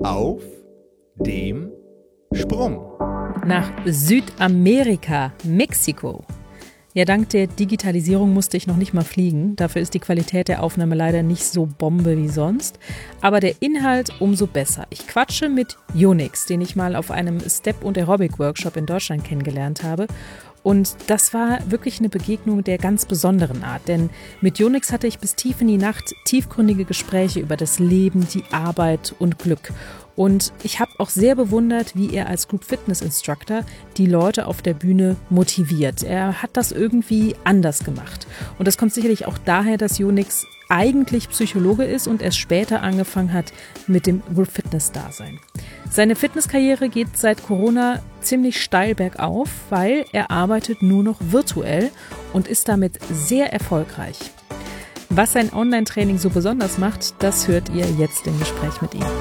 Auf dem Sprung. Nach Südamerika, Mexiko. Ja, dank der Digitalisierung musste ich noch nicht mal fliegen. Dafür ist die Qualität der Aufnahme leider nicht so Bombe wie sonst. Aber der Inhalt umso besser. Ich quatsche mit Yonix, den ich mal auf einem Step- und Aerobic-Workshop in Deutschland kennengelernt habe. Und das war wirklich eine Begegnung der ganz besonderen Art. Denn mit Yonix hatte ich bis tief in die Nacht tiefgründige Gespräche über das Leben, die Arbeit und Glück. Und ich habe auch sehr bewundert, wie er als Group Fitness Instructor die Leute auf der Bühne motiviert. Er hat das irgendwie anders gemacht. Und das kommt sicherlich auch daher, dass Yonix eigentlich Psychologe ist und erst später angefangen hat mit dem Group Fitness Dasein. Seine Fitnesskarriere geht seit Corona ziemlich steil bergauf, weil er arbeitet nur noch virtuell und ist damit sehr erfolgreich. Was sein Online-Training so besonders macht, das hört ihr jetzt im Gespräch mit ihm.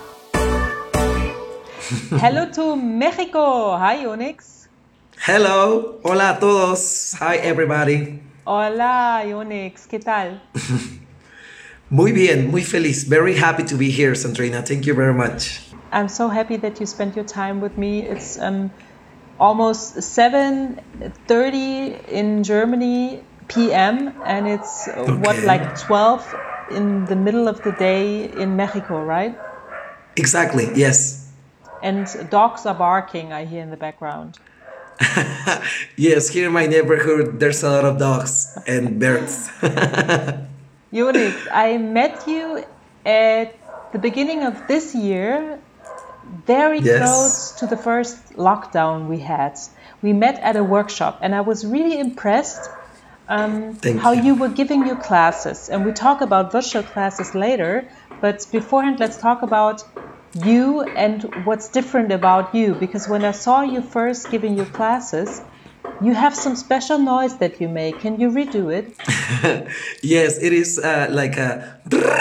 Hello to Mexico. Hi, Yonix. Hello. Hola a todos. Hi, everybody. Hola, Yonix. ¿Qué tal? Muy bien, muy feliz. Very happy to be here, Sandrina. Thank you very much. I'm so happy that you spent your time with me. It's almost 7:30 in Germany p.m. and it's like 12 in the middle of the day in Mexico, right? Exactly, yes. And dogs are barking, I hear in the background. Yes, here in my neighborhood, there's a lot of dogs and birds. Yonix, I met you at the beginning of this year, very close to the first lockdown we had. We met at a workshop and I was really impressed how you were giving your classes. And we talk about virtual classes later, but beforehand, let's talk about you and what's different about you. Because when I saw you first giving your classes, you have some special noise that you make. Can you redo it? Yes, it is like a...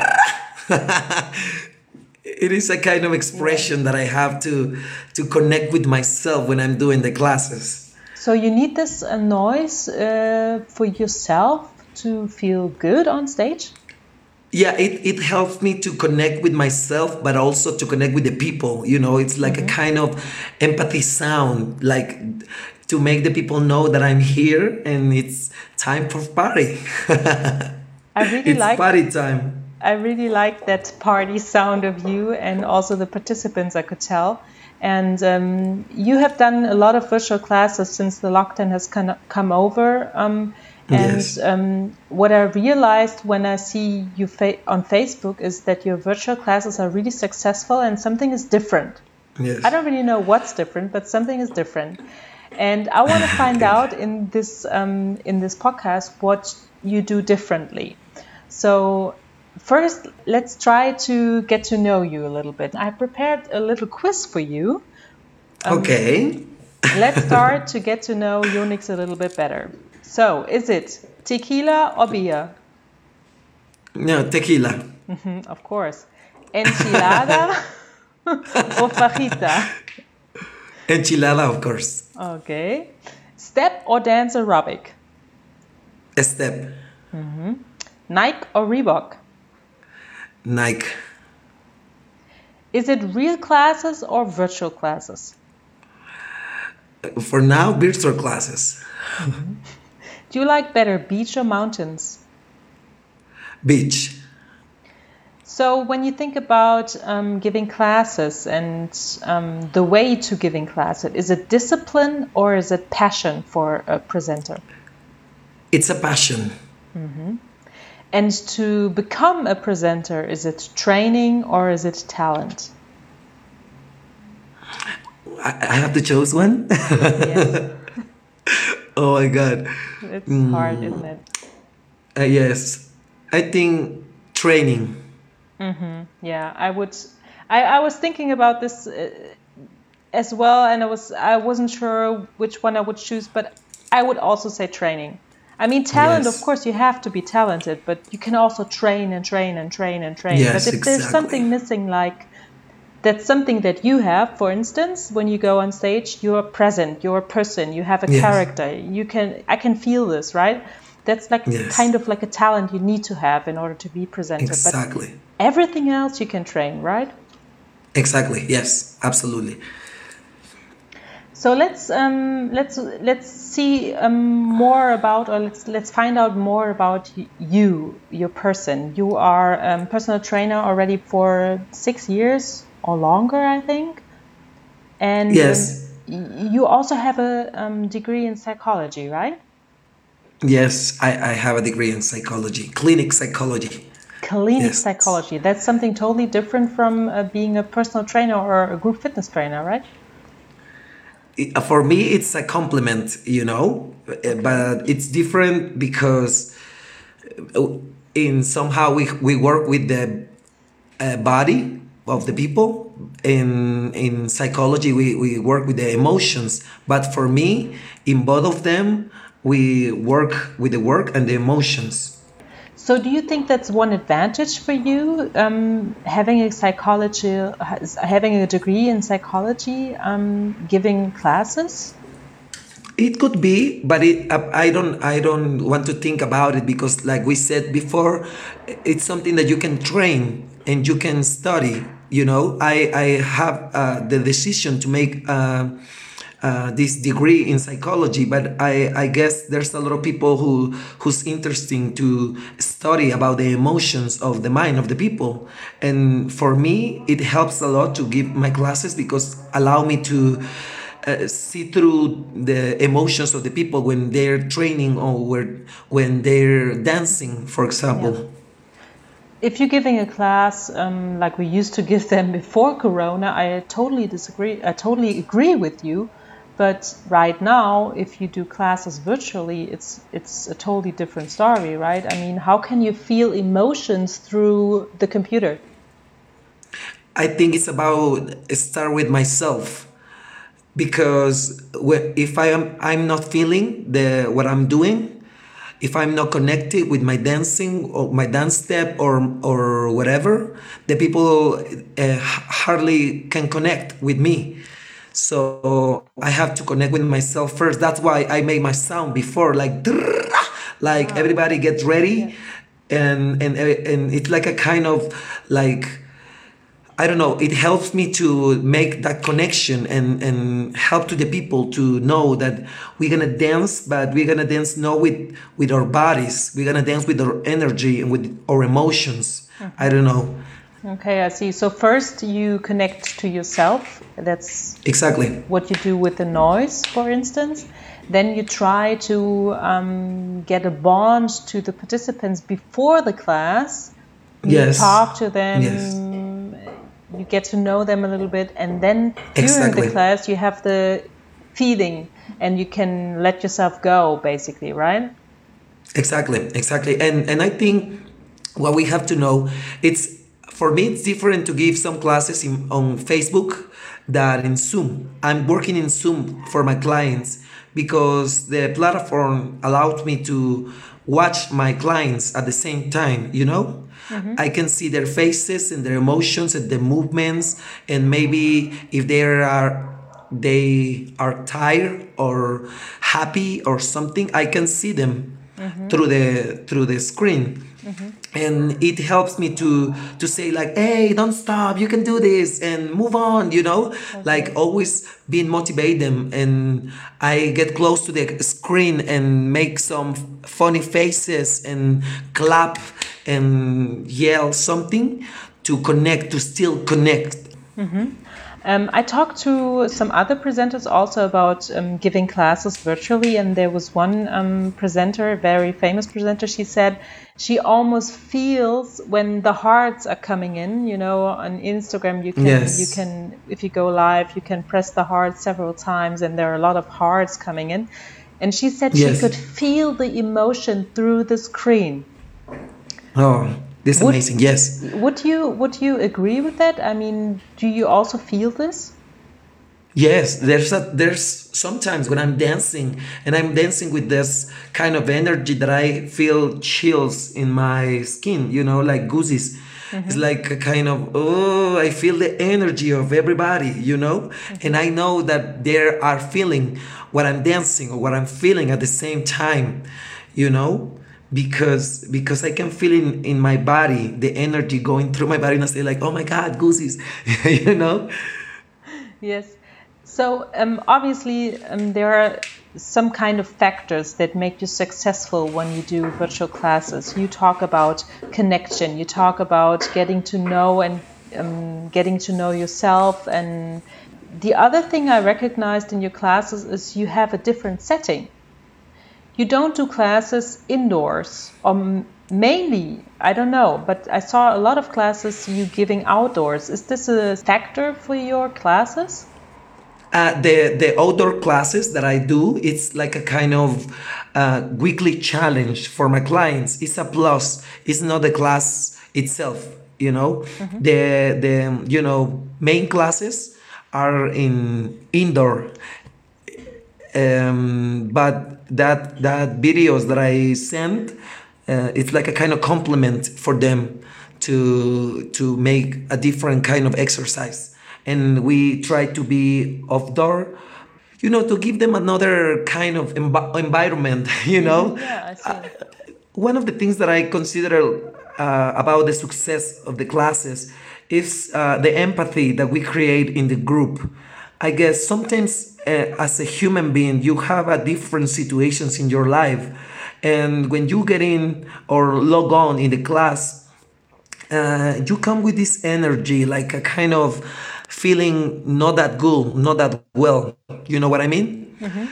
It is a kind of expression that I have to connect with myself when I'm doing the classes. So you need this noise for yourself to feel good on stage? Yeah, it helps me to connect with myself, but also to connect with the people. You know, it's like a kind of empathy sound, like to make the people know that I'm here and it's time for party. It's party time. I really like that party sound of you and also the participants, I could tell. And you have done a lot of virtual classes since the lockdown has come over. What I realized when I see you on Facebook is that your virtual classes are really successful and something is different. Yes. I don't really know what's different, but something is different. And I want to find out in this podcast what you do differently. So first, let's try to get to know you a little bit. I prepared a little quiz for you. Okay. Let's start to get to know Yonix a little bit better. So, is it tequila or beer? No, tequila. Of course. Enchilada or fajita? Enchilada, of course. Okay. Step or dance aerobic? A step. Nike or Reebok? Nike. Is it real classes or virtual classes? For now, virtual classes. Do you like better beach or mountains? Beach. So when you think about giving classes and the way to giving classes, is it discipline or is it passion for a presenter? It's a passion. And to become a presenter, is it training or is it talent? I have to choose one? Yes. Oh my God. It's hard, isn't it? Yes. I think training. Yeah, I would. I was thinking about this as well, and I wasn't sure which one I would choose, but I would also say training. I mean, talent, Yes. of course, you have to be talented, but you can also train and train and train and train. Yes, but if there's something missing, like that's something that you have, for instance, when you go on stage, you're present, you're a person, you have a character. I can feel this, right? That's like kind of like a talent you need to have in order to be presented. Exactly. But everything else you can train, right? Exactly. Yes, absolutely. So let's see more about, or let's find out more about you, your person. You are a personal trainer already for 6 years or longer, I think, and Yes. you also have a degree in psychology, right? Yes, I have a degree in psychology, clinic psychology. Clinic Yes. psychology. That's something totally different from being a personal trainer or a group fitness trainer, right? For me, it's a compliment, but it's different because in somehow we work with the body of the people. In psychology, we work with the emotions. But for me, in both of them, we work with the work and the emotions. So, do you think that's one advantage for you, having having a degree in psychology, giving classes? It could be, but I don't want to think about it because, like we said before, it's something that you can train and you can study. I have the decision to make this degree in psychology, but I guess there's a lot of people who's interesting to study about the emotions of the mind of the people, and for me, it helps a lot to give my classes because allow me to see through the emotions of the people when they're training or when they're dancing, for example. Yeah. If you're giving a class like we used to give them before Corona, I totally disagree. I totally agree with you. But right now, if you do classes virtually, it's a totally different story, right? I mean, how can you feel emotions through the computer? I think it's about start with myself because if I'm not feeling the what I'm doing, if I'm not connected with my dancing or my dance step or whatever, the people hardly can connect with me. So I have to connect with myself first. That's why I made my sound before, like like everybody gets ready, and it's like a kind of like, I don't know, it helps me to make that connection and help to the people to know that we're gonna dance, but we're gonna dance not with our bodies. We're gonna dance with our energy and with our emotions. I don't know. Okay, I see. So first you connect to yourself. That's Exactly. what you do with the noise, for instance. Then you try to get a bond to the participants before the class. You Yes. talk to them. Yes. You get to know them a little bit, and then during Exactly. the class you have the feeling and you can let yourself go, basically, right? Exactly. And I think what we have to know, it's for me it's different to give some classes on Facebook than in Zoom. I'm working in Zoom for my clients because the platform allowed me to watch my clients at the same time. I can see their faces and their emotions and the movements, and maybe if they are tired or happy or something, I can see them through the screen. And it helps me to say like, hey, don't stop, you can do this and move on. Like always being motivate them, and I get close to the screen and make some funny faces and clap and yell something to still connect. I talked to some other presenters also about giving classes virtually, and there was one presenter, a very famous presenter. She said she almost feels when the hearts are coming in. On Instagram, Yes. you can, if you go live, you can press the heart several times, and there are a lot of hearts coming in. And she said she Yes. could feel the emotion through the screen. Oh, this is amazing. Yes. Would you agree with that? I mean, do you also feel this? Yes, there's sometimes when I'm dancing and I'm dancing with this kind of energy that I feel chills in my skin, like goosies. It's like a kind of, oh, I feel the energy of everybody. And I know that they are feeling what I'm dancing or what I'm feeling at the same time, you know because I can feel in my body the energy going through my body, and I say like, oh my God, goosies, you know. Yes. So obviously there are some kind of factors that make you successful when you do virtual classes. You talk about connection. You talk about getting to know and getting to know yourself. And the other thing I recognized in your classes is you have a different setting. You don't do classes indoors, or mainly, I don't know, but I saw a lot of classes you giving outdoors. Is this a factor for your classes? The outdoor classes that I do, it's like a kind of weekly challenge for my clients. It's a plus. It's not the class itself, you know. Mm-hmm. The main classes are in indoor, but that videos that I sent, it's like a kind of compliment for them to make a different kind of exercise. And we try to be outdoor, to give them another kind of environment, Yeah, I see. One of the things that I consider about the success of the classes is the empathy that we create in the group. I guess sometimes as a human being, you have a different situations in your life. And when you get in or log on in the class, you come with this energy, like a kind of feeling not that good, not that well. You know what I mean? Mm-hmm.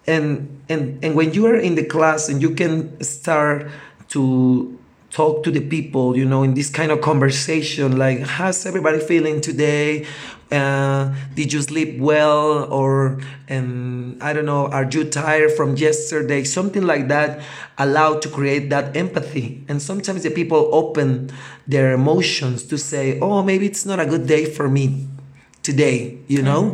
And when you are in the class and you can start to talk to the people, in this kind of conversation, like, how's everybody feeling today? Did you sleep well? Or, I don't know, are you tired from yesterday? Something like that, allowed to create that empathy. And sometimes the people open their emotions to say, oh, maybe it's not a good day for me today, Mm-hmm.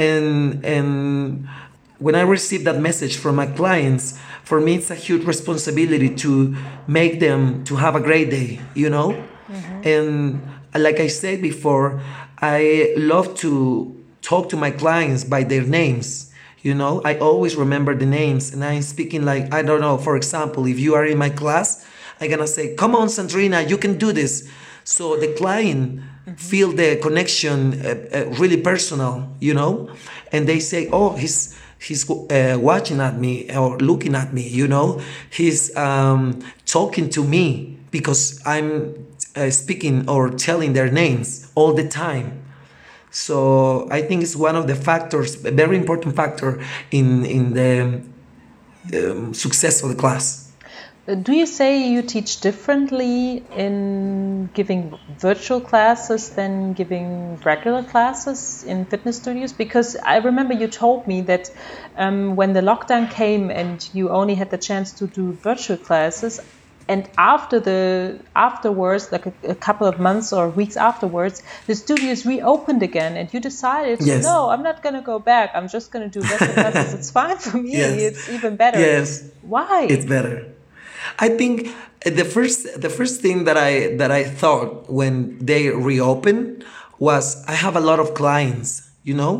And when I receive that message from my clients, for me, it's a huge responsibility to make them to have a great day, Mm-hmm. And like I said before, I love to talk to my clients by their names. I always remember the names, and I'm speaking like, I don't know, for example, if you are in my class, I'm gonna say, come on, Sandrina, you can do this. So the client mm-hmm. feel the connection really personal, and they say, oh, he's watching at me or looking at me, he's talking to me because I'm speaking or telling their names all the time. So I think it's one of the factors, a very important factor in the success of the class. Do you say you teach differently in giving virtual classes than giving regular classes in fitness studios? Because I remember you told me that when the lockdown came and you only had the chance to do virtual classes, and afterwards, like a couple of months or weeks afterwards, the studios reopened again, and you decided, yes. No, I'm not going to go back. I'm just going to do virtual classes. It's fine for me. Yes. It's even better. Yes. Why? It's better. I think the first thing that I thought when they reopened was, I have a lot of clients,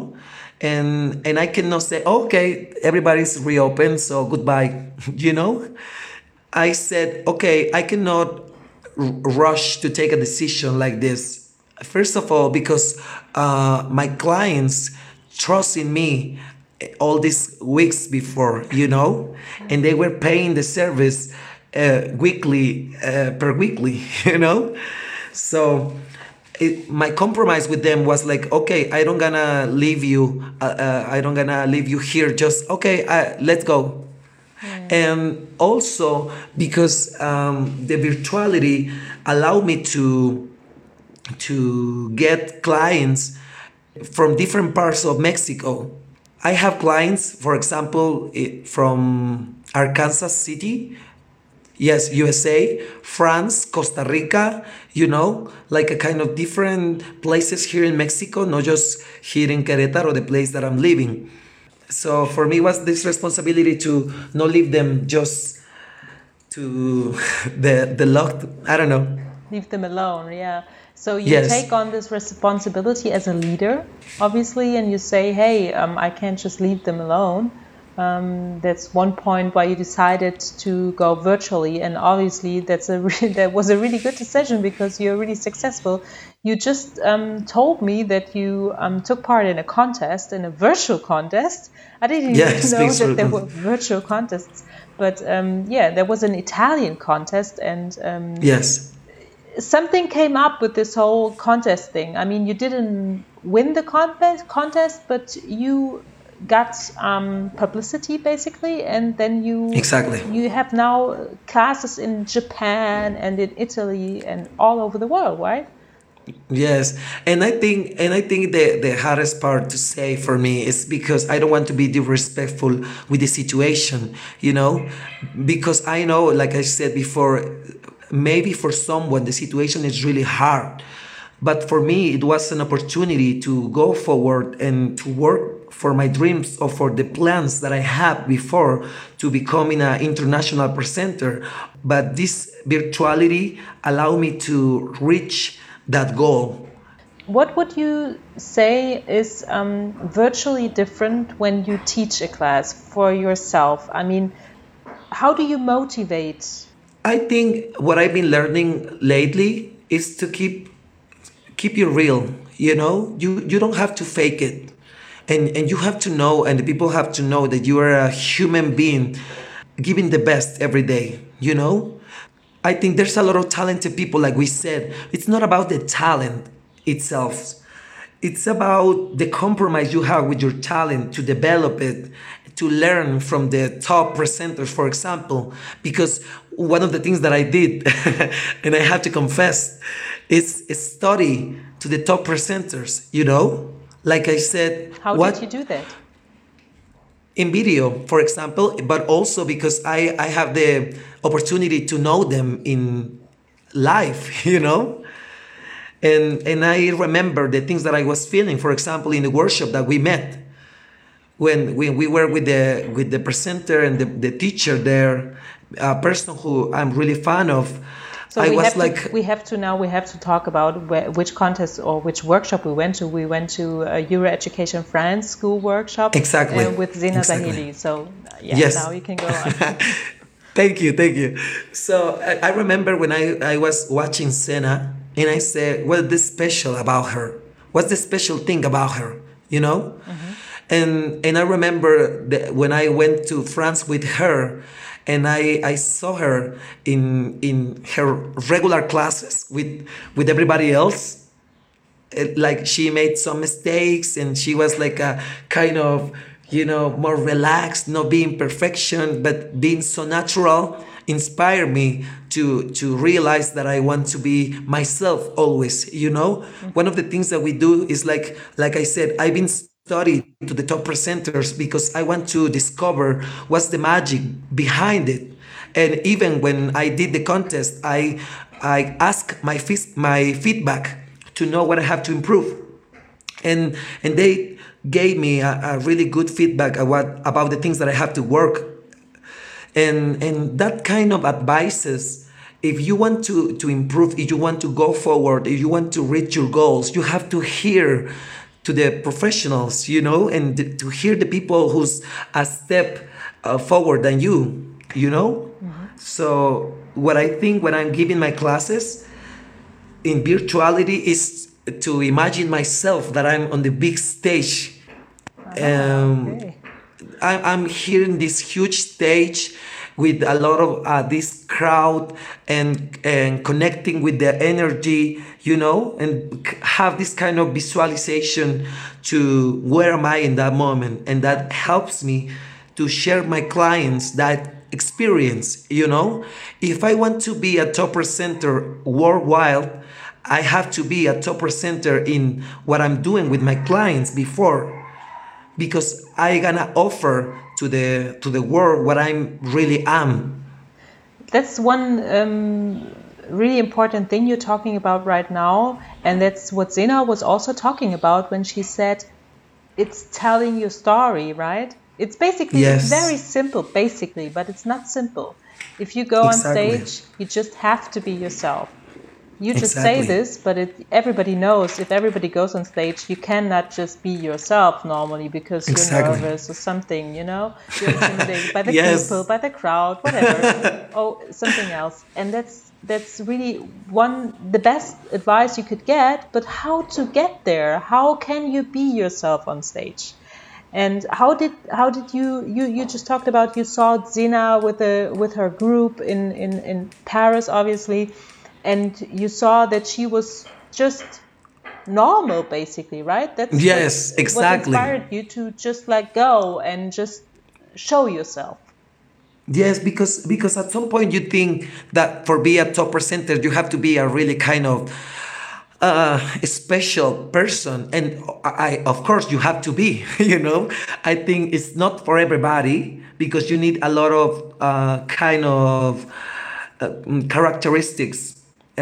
and I cannot say, okay, everybody's reopened, so goodbye, I said, okay, I cannot rush to take a decision like this. First of all, because my clients trust in me all these weeks before, and they were paying the service weekly, per weekly, So my compromise with them was like, okay, I don't gonna leave you. I don't gonna leave you here. Just okay, let's go. And also because the virtuality allowed me to get clients from different parts of Mexico. I have clients, for example, from Arkansas City, yes, USA, France, Costa Rica, like a kind of different places here in Mexico, not just here in Querétaro, the place that I'm living. So for me, was this responsibility to not leave them just to the locked, I don't know. Leave them alone, yeah. So you take on this responsibility as a leader, obviously, and you say, hey, I can't just leave them alone. That's one point why you decided to go virtually, and obviously that was a really good decision because you're really successful. You just told me that you took part in a virtual contest. I didn't even know that there were virtual contests, but there was an Italian contest, and yes, something came up with this whole contest thing. I mean, you didn't win the contest, but you got publicity basically, and then you have now classes in Japan and in Italy and all over the world, right? Yes, and I think the hardest part to say for me is because I don't want to be disrespectful with the situation, because I know, like I said before, maybe for someone the situation is really hard, but for me it was an opportunity to go forward and to work for my dreams or for the plans that I had before to becoming an international presenter. But this virtuality allowed me to reach that goal. What would you say is virtually different when you teach a class for yourself? I mean, how do you motivate? I think what I've been learning lately is to keep it real. You don't have to fake it, and you have to know, and the people have to know that you are a human being giving the best every day. I think there's a lot of talented people, like we said. It's not about the talent itself. It's about the compromise you have with your talent to develop it, to learn from the top presenters, for example. Because one of the things that I did, and I have to confess, is study to the top presenters, Like I said. How did you do that? In video, for example, but also because I have the opportunity to know them in live, And I remember the things that I was feeling, for example, in the workshop that we met, when we were with the presenter and the teacher there, a person who I'm really fan of. So we have to talk about which contest or which workshop we went to. We went to a Euro Education France school workshop. Exactly. With Zena Zahili. So yes. Now you can go on. Thank you. So I remember when I was watching Zena, and I said, what's the special about her? What's the special thing about her? Mm-hmm. And I remember that when I went to France with her, and I saw her in her regular classes with everybody else. Like she made some mistakes, and she was like a kind of, more relaxed, not being perfection, but being so natural, inspired me to realize that I want to be myself always, Mm-hmm. One of the things that we do is like I said, I've been study to the top presenters because I want to discover what's the magic behind it. And even when I did the contest, I asked my feedback to know what I have to improve. And they gave me a really good feedback about the things that I have to work. And that kind of advices, if you want to improve, if you want to go forward, if you want to reach your goals, you have to hear to the professionals, and to hear the people who's a step forward than you, Mm-hmm. So what I think when I'm giving my classes in virtuality is to imagine myself that I'm on the big stage. Okay. I'm here in this huge stage with a lot of this crowd and connecting with the energy, and have this kind of visualization to where am I in that moment. And that helps me to share my clients that experience, If I want to be a top presenter worldwide, I have to be a top presenter in what I'm doing with my clients before, because I gonna offer to the world what I really am. That's one really important thing you're talking about right now, and that's what Zena was also talking about when she said it's telling your story, right? It's basically very simple, basically, but it's not simple. If you go on stage, you just have to be yourself. You just say this, but everybody knows if everybody goes on stage, you cannot just be yourself normally because you're nervous or something, you know? You're intimidated by the people, by the crowd, whatever. Something else. And that's really the best advice you could get, but how to get there? How can you be yourself on stage? And how did you just talked about you saw Zena with her group in Paris, obviously. And you saw that she was just normal, basically, right? That's what inspired you to just go and just show yourself. Yes, because at some point you think that for being a top presenter, you have to be a really kind of a special person. And of course, you have to be, you know. I think it's not for everybody because you need a lot of kind of characteristics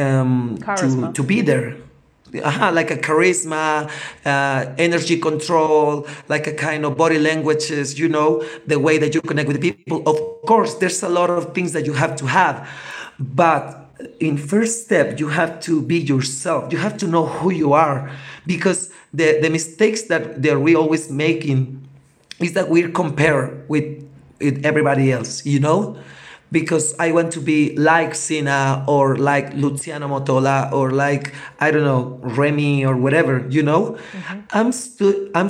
to be there. Like a charisma, energy control, like a kind of body languages, you know, the way that you connect with people. Of course, there's a lot of things that you have to have. But in first step, you have to be yourself. You have to know who you are. Because the mistakes that we always making is that we compare with everybody else, you know? Because I want to be like Sina or like Luciano Motola or like, I don't know, Remy or whatever, you know? Mm-hmm. I'm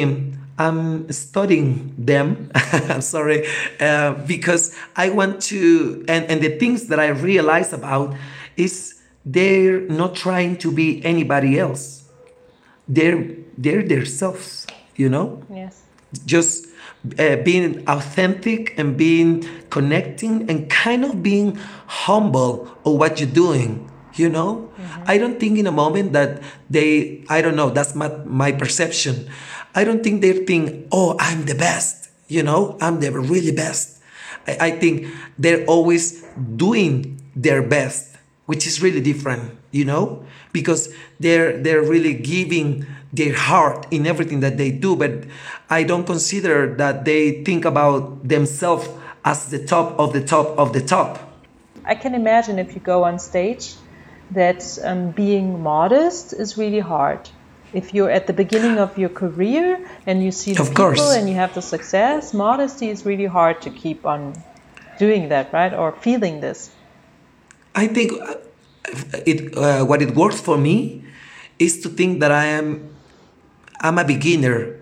studying them, I'm sorry, because I want to, and the things that I realize about is they're not trying to be anybody else. They're themselves, you know? Yes. Just being authentic and being connecting and kind of being humble of what you're doing, you know? Mm-hmm. I don't think in a moment that I don't know, that's my perception. I don't think they think, oh, I'm the best, you know? I'm the really best. I think they're always doing their best, which is really different, you know? Because they're really giving their heart in everything that they do, but I don't consider that they think about themselves as the top of the top of the top. I can imagine if you go on stage that being modest is really hard. If you're at the beginning of your career and you see the people and you have the success, modesty is really hard to keep on doing that, right? Or feeling this. I think what it works for me is to think that I'm a beginner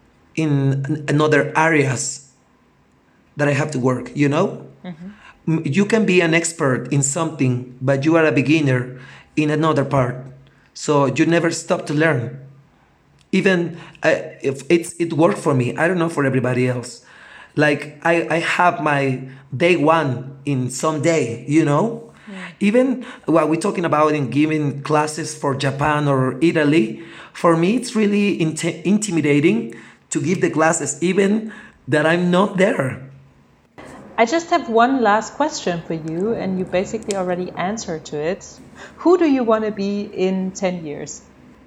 in another areas that I have to work, you know? Mm-hmm. You can be an expert in something, but you are a beginner in another part. So you never stop to learn. Even if it worked for me, I don't know for everybody else. Like I have my day one in some day, you know? Yeah. Even what we're talking about in giving classes for Japan or Italy, for me, it's really intimidating to give the classes, even that I'm not there. I just have one last question for you, and you basically already answered to it. Who do you want to be in 10 years?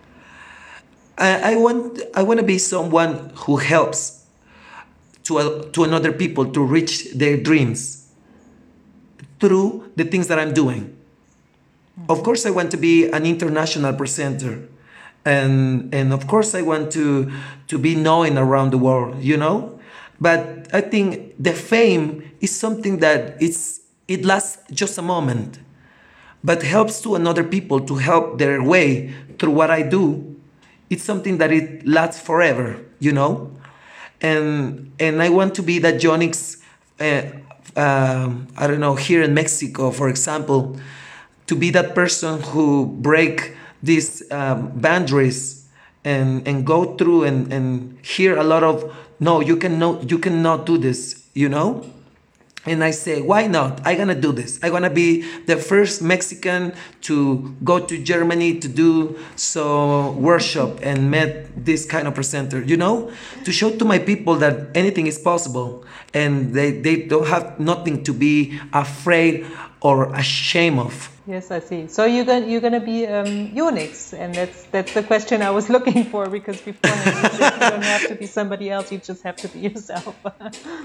I want to be someone who helps to another people to reach their dreams through the things that I'm doing. Mm-hmm. Of course, I want to be an international presenter. And of course I want to be known around the world, you know? But I think the fame is something that it lasts just a moment, but helps to another people to help their way through what I do. It's something that it lasts forever, you know? And I want to be that Jonix, I don't know, here in Mexico, for example, to be that person who break these boundaries and go through and hear a lot of, no, you cannot do this, you know? And I say, why not? I'm gonna do this. I'm gonna be the first Mexican to go to Germany to do some workshop and met this kind of presenter, you know? To show to my people that anything is possible and they don't have nothing to be afraid or ashamed of. Yes, I see. So you're gonna be Jonix, and that's the question I was looking for, because before you don't have to be somebody else; you just have to be yourself.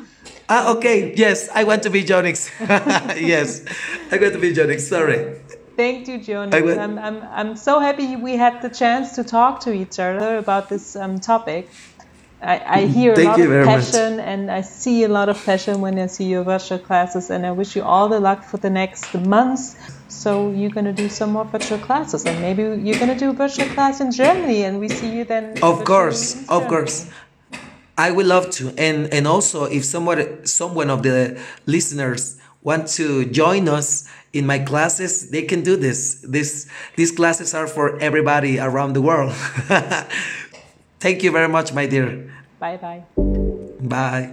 Okay. Yes, I want to be Jonix. Yes, I want to be Jonix. Sorry. Thank you, Jonas. I'm so happy we had the chance to talk to each other about this topic. I hear a lot of passion, and I see a lot of passion when I see your virtual classes, and I wish you all the luck for the next months. So you're going to do some more virtual classes, and maybe you're going to do a virtual class in Germany, and we see you then. Of course. I would love to. And also, if someone of the listeners want to join us in my classes, they can do this. These classes are for everybody around the world. Thank you very much, my dear. Bye-bye. Bye.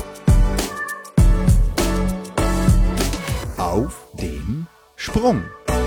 Auf dem Sprung.